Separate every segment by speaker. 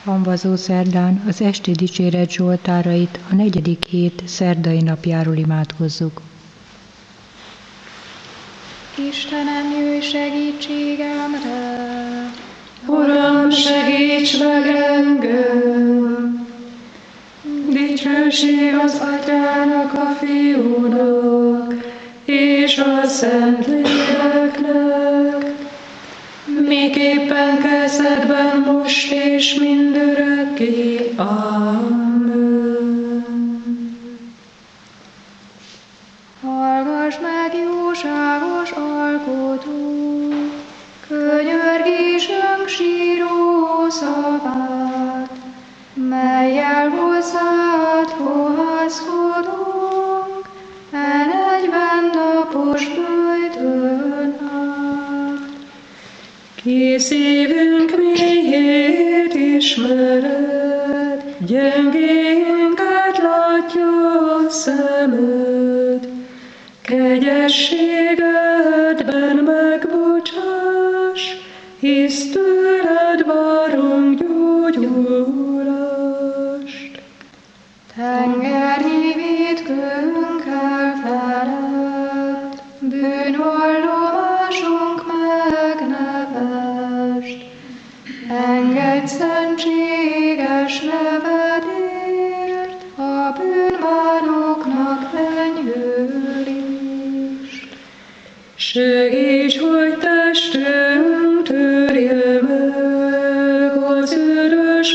Speaker 1: Hamvazó szerdán az esti dicséret zsoltárait a 4. hét szerdai napjáról imádkozzuk.
Speaker 2: Istenem, jöjj segítségemre!
Speaker 3: Uram, segíts meg engem! Dicsőség az Atyának, a Fiúnak és a Szentléleknek, miképpen kezdetben, most és mindörökké. Amen.
Speaker 2: Hallgass meg, jóságos alkotó, könyörgésünk síró szavát, mellyel hozzád fohászkodunk, e 40 napos böjtön át.
Speaker 3: Ki szívünk mélyét ismered, gyengénket látja a szemed, kegyességedben megbocsáss, hisz tőled várunk gyógyulást.
Speaker 2: Tengernyi vétkőnkkel felett, bűnvallomásunk megnevest, engedj szentséges nevedért, a bűnbánóknak enyhülést.
Speaker 3: Segíts, hogy testünk törje meg az örös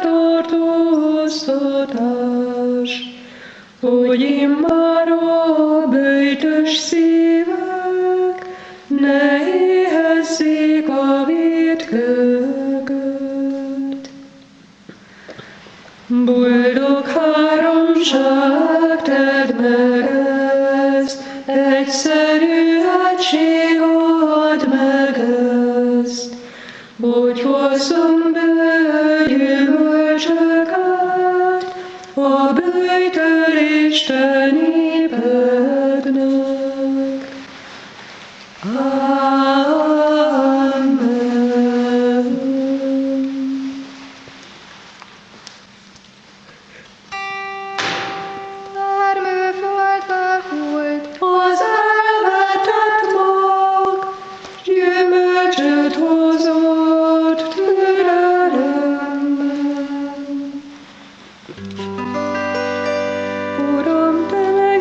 Speaker 3: megtartóztatást, hogy immár a böjtös szívek ne éhezzék a vétkőket. Boldog háromság, tedd meg ezt, egyszerű egység, add meg ezt, hogy hozzunk be gyümölcsöket a böjtölést te népednek. Amen.
Speaker 2: Termőföld felfújt,
Speaker 3: Az elvetett mag gyümölcsöt hozott türelemben. Uram, te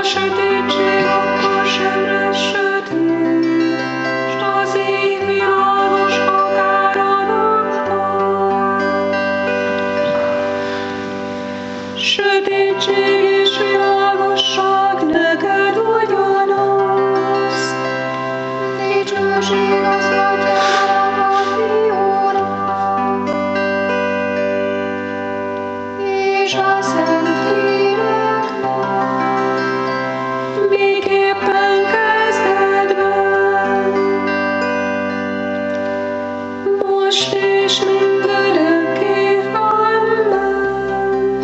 Speaker 3: sötétség akkor sem lesz sötét, s az ég világos akár a nappal. Sötétség és világosság neked ugyanaz.
Speaker 2: Dicsőség az Atyának, a Fiúnak, és a Szentléleknek,
Speaker 3: Miképpen kezdetben, most és mindörökké. Amen.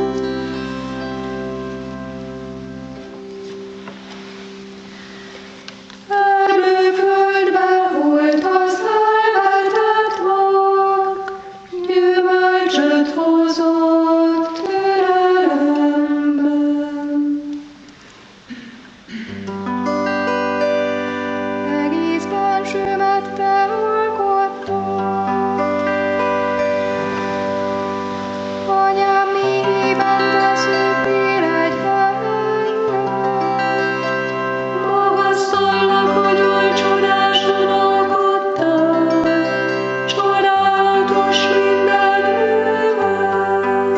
Speaker 2: Erdőföldbe volt az elvetett mag, gyümölcsöt hozott türelemben. Egész bensőmet te alkottad, Anyám mélyében te szűktél egy engem.
Speaker 3: Magasztalnak, hogy oly csodásan alkottál, csodálatos minden műved.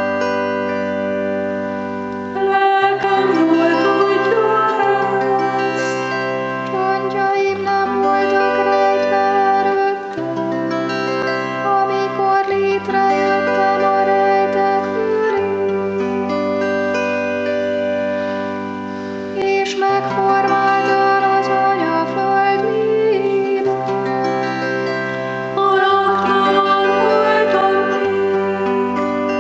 Speaker 3: Lelkem jól tudja ezt,
Speaker 2: Csontjaim nem voltak rejtve előtted, amikor létrejöttem a rejtek köré, és megformáltad az anyaföldjében.
Speaker 3: alaktalan voltam még,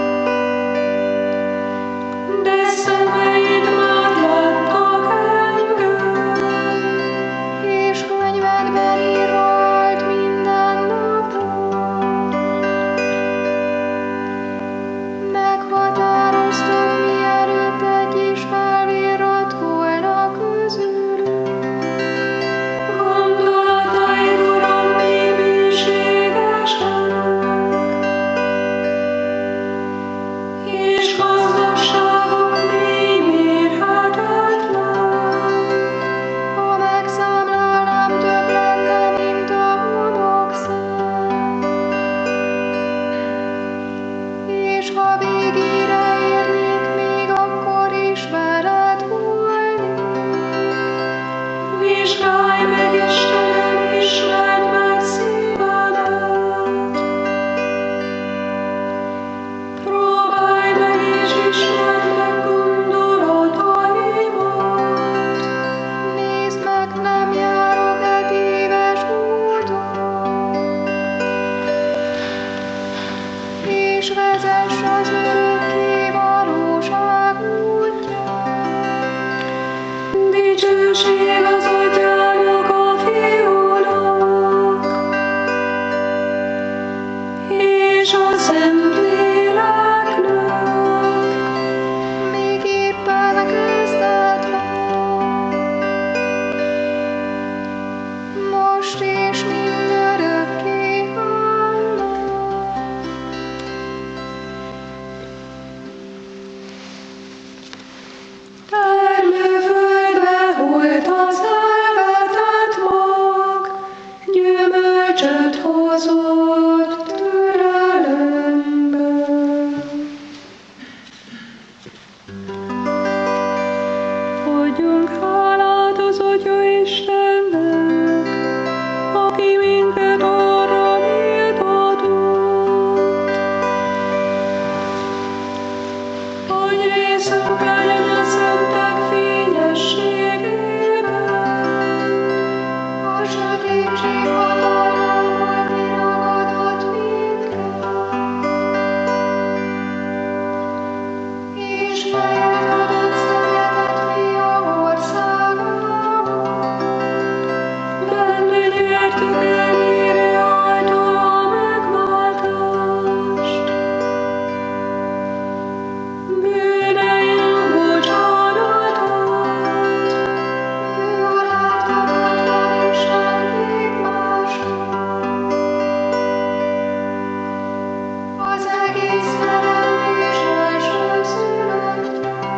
Speaker 3: de szemeid már láttak engem.
Speaker 2: És könyvedben írva állt minden napom. Meghatároztad, mielőtt egy is felvirrat volna közülünk.
Speaker 3: Gondolataid, Uram, mi mélységesek, és gazdagságuk mély mérhetetlen.
Speaker 2: Ha megszámlálnám, több lenne, mint a homokszám. És ha végére érnék, még akkor is veled volnék.
Speaker 3: Vizsgálj meg, Istenem, ismerd meg szívedet. Próbálj meg és ismerd meg gondolataimat.
Speaker 2: Nézd meg, nem járok-e téves úton, és vezess az örökké valóság útján.
Speaker 3: Dicsőség az Atyának, a Fiúnak, és a Szentléleknek.
Speaker 2: Miképpen kezdetben, most és mindörökké. Amen.
Speaker 3: Termőföldbe volt az elvetett mag, gyümölcsöt hozott türelemben. Adjunk hálát az Atya Istennek, aki minket arra méltatott, hogy részünk legyen a szentek fényességében.
Speaker 2: A sötétség hatalmából kiragadott minket, és helyet adott szeretett fia országába.
Speaker 3: Benne nyertük el írja által a megváltást. Bűneink bocsánatát,
Speaker 2: Ő a láthatatlan Isten képmása, az egész teremtés elsőszülöttje.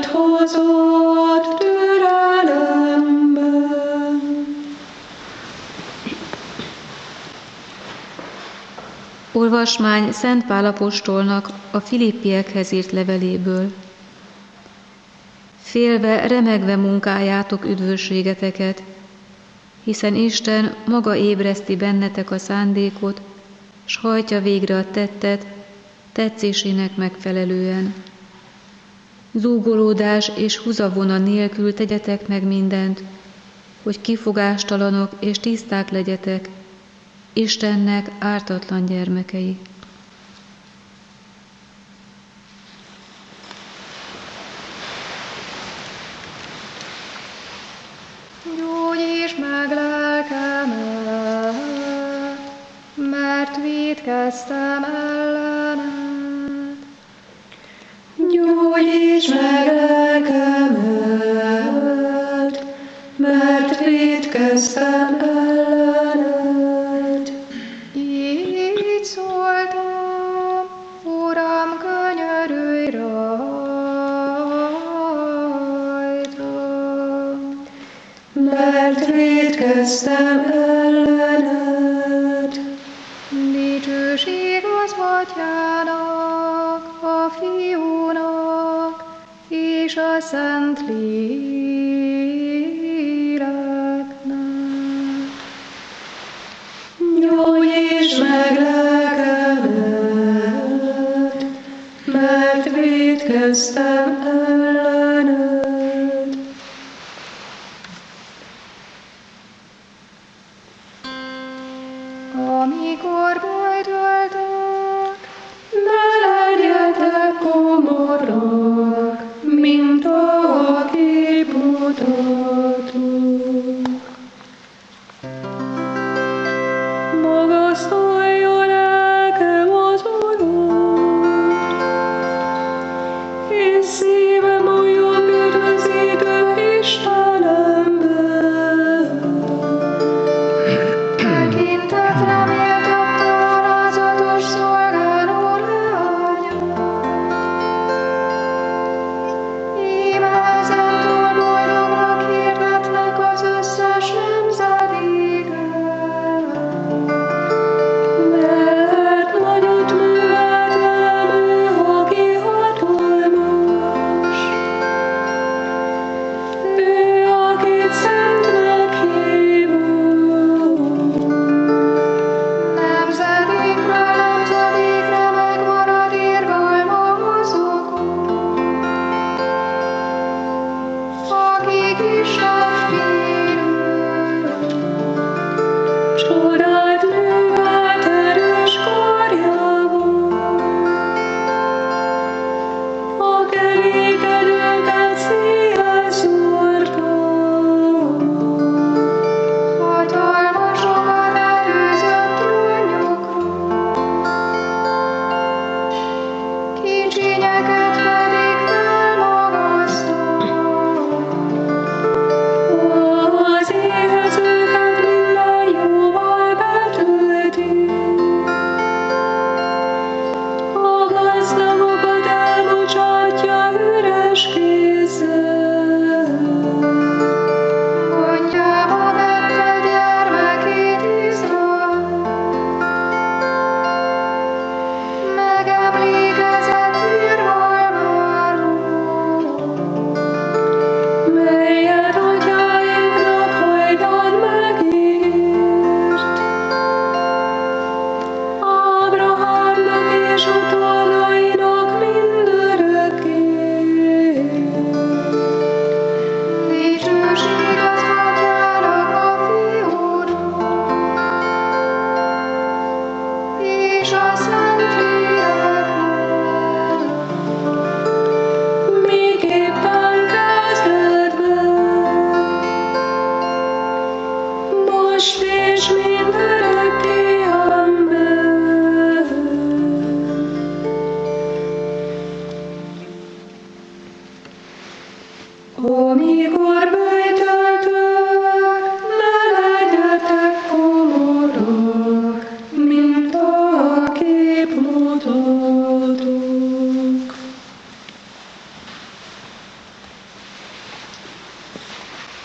Speaker 3: őt hozott türelemben.
Speaker 4: Olvasmány Szent Pál apostolnak a Filippiekhez írt leveléből. Félve, remegve munkáljátok üdvösségeteket, hiszen Isten maga ébreszti bennetek a szándékot, s hajtja végre a tettet, tetszésének megfelelően. Zúgolódás és húzavona nélkül tegyetek meg mindent, hogy kifogástalanok és tiszták legyetek, Istennek ártatlan gyermekei.
Speaker 2: Gyógyíts meg lelkemet, mert vétkeztem ellened.
Speaker 3: Gyógyíts meg lelkemet, mert vétkeztem ellened.
Speaker 2: Így szóltam, Uram, könyörülj rajtam.
Speaker 3: Mert vétkeztem ellened.
Speaker 2: Dicsőség az Atyának, a Fiúnak és a Szent Léleknek.
Speaker 3: Gyógyíts meg lelkemet, mert vétkeztem ellened.
Speaker 2: Amikor bajt öltök,
Speaker 3: Ne legyetek komorrak, mint a képmutatók. Magasztalja lelkem az Urat, és szívem újjon üdvözítő Istenemben.
Speaker 2: tekintetre méltatta alázatos szolgáló lánya. Íme ezentúl boldognak hirdetnek az összes nemzedéken.
Speaker 3: Mert nagyot művelt velem ő, aki hatalmas. Ő, akit szentnek hívunk.
Speaker 2: Nemzedékről nemzedékre megmarad irgalma azokon, akik Isten félők.
Speaker 3: Csodát művelt erős karjával. A kerékedőket széjjel szórta.
Speaker 2: Hatalmasokat előzött trónjukon, kicsinyeket pedig felmagasztott.
Speaker 3: Az éhezőket minden jóval betölti. A gazdagokat elbocsátja üres kézzel.
Speaker 2: Gondjába vette gyermekét Izrael, megemlékezett irgalmáról,
Speaker 3: Melyet atyáinknak hajdan megírt. Ábrahámnak és utódainak mindörökké.
Speaker 2: dicsőség az Atyának, a Fiúnak és a Szent Léleknek.
Speaker 3: Miképpen kezdetben, most és mindörökké, amen. Amikor böjtöltök, ne legyetek komorrak, mint a képmutatók.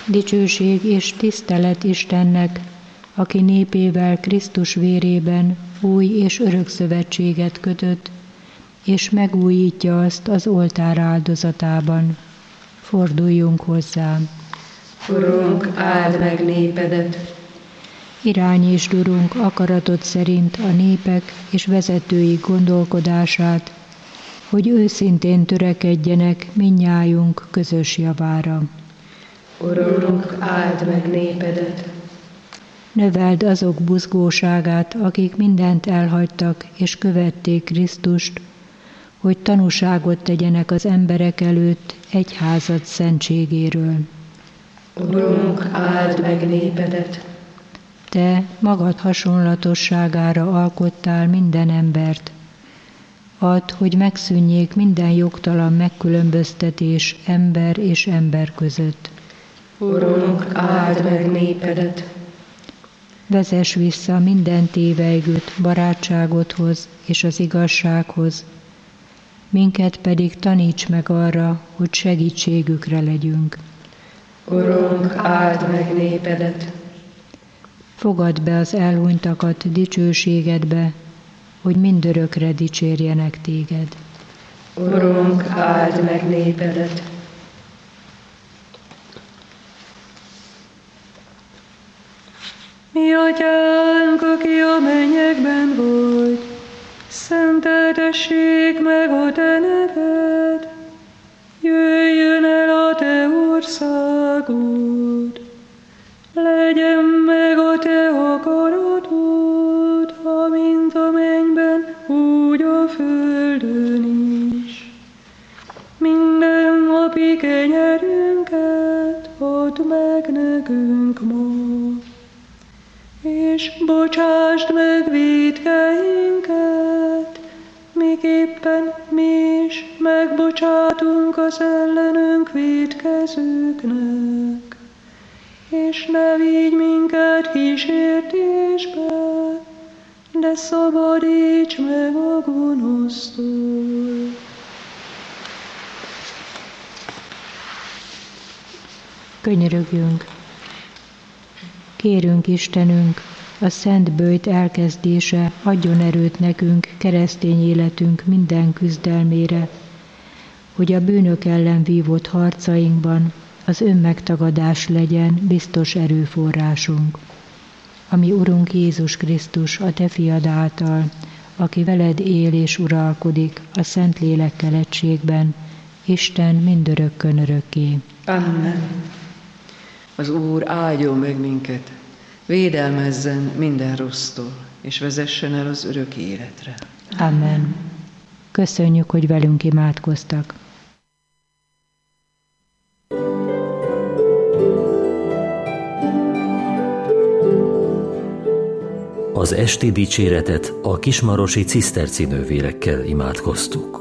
Speaker 1: Dicsőség és tisztelet Istennek, aki népével Krisztus vérében új és örök szövetséget kötött, és megújítja azt az oltár áldozatában. Forduljunk hozzá.
Speaker 3: Urunk, áld meg népedet!
Speaker 1: Irányítsd, Urunk, akaratod szerint a népek és vezetői gondolkodását, hogy őszintén törekedjenek mindnyájunk közös javára.
Speaker 3: Urunk, áld meg népedet!
Speaker 1: Növeld azok buzgóságát, akik mindent elhagytak és követték Krisztust, hogy tanúságot tegyenek az emberek előtt egyházad szentségéről.
Speaker 3: Urunk, áld meg népedet!
Speaker 1: Te magad hasonlatosságára alkottál minden embert. Add, hogy megszűnjék minden jogtalan megkülönböztetés ember és ember között.
Speaker 3: Urunk, áld meg népedet!
Speaker 1: Vezess vissza minden tévejgőt barátságodhoz és az igazsághoz, minket pedig taníts meg arra, hogy segítségükre legyünk.
Speaker 3: Urunk, áld meg népedet!
Speaker 1: Fogadd be az elhunytakat dicsőségedbe, hogy mindörökre dicsérjenek téged.
Speaker 3: Urunk, áld meg népedet!
Speaker 2: Mi atyánk, aki a mennyekben vagy, szenteltessék meg a te neved, jöjjön el a te országod, legyen meg a te akaratod, amint a mennyben, úgy a földön is. Minden napi kenyerünket add meg nekünk ma, és bocsásd meg vétkeinket, miképpen mi is megbocsátunk az ellenünk vétkezőknek. És ne vigy minket kísértésbe, de szabadíts meg a gonosztól.
Speaker 1: Könyörögjünk! Kérünk Istenünk, a szent böjt elkezdése adjon erőt nekünk keresztény életünk minden küzdelmére, hogy a bűnök ellen vívott harcainkban az önmegtagadás legyen biztos erőforrásunk. Ami Urunk Jézus Krisztus, a Te fiad által, aki veled él és uralkodik a Szentlélekkel egységben, Isten mindörökkön örökké.
Speaker 3: Amen. Az Úr áldjon meg minket, védelmezzen minden rossztól, és vezessen el az örök életre.
Speaker 1: Amen. Köszönjük, hogy velünk imádkoztak.
Speaker 5: Az esti dicséretet a kismarosi ciszterci nővérekkel imádkoztuk.